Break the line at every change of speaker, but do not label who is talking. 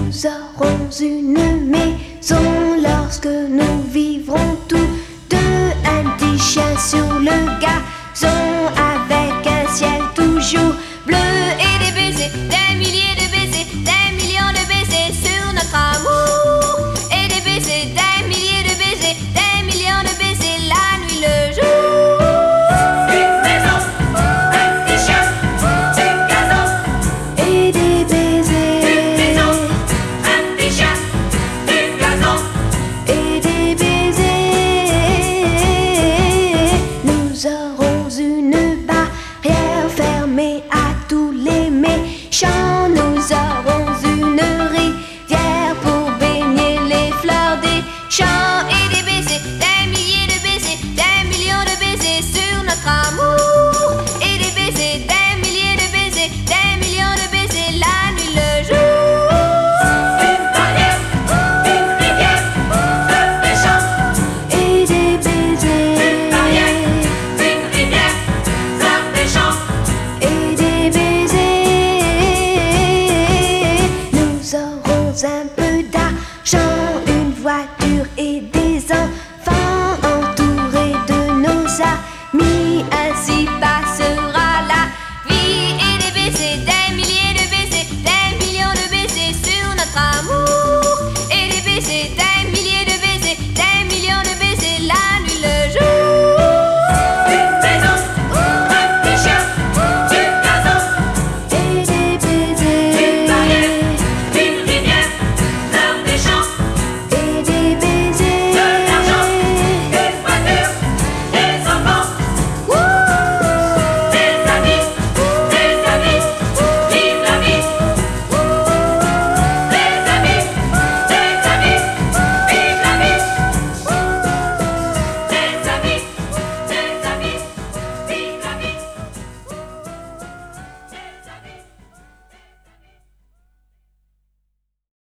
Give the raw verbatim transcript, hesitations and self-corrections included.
Nous aurons une maison lorsque nous vivrons tous deux. Un petit chien sur le gazon avec un ciel toujours bleu. Et des baisers, des milliers de baisers, des millions de baisers sur notre amour. Et des baisers, des milliers de baisers, des millions de baisers la nuit, le jour.
Une maison, un petit chien, du gazon.
Et des baisers.
Une maison, un petit chien, du gazon.
Et des baisers. Nous aurons une barrière fermée à tous les méchants. Nous aurons une rivière pour baigner les fleurs des champs. Et des baisers, des milliers de baisers, des millions de baisers sur notre amour. Et des baisers, des milliers de baisers, des millions de baisers la nuit, le jour.
Une barrière, une rivière, fleur des champs.
Et des baisers.
Une barrière, une rivière, fleur des champs.
Et des baisers. Nous aurons un peu d'argent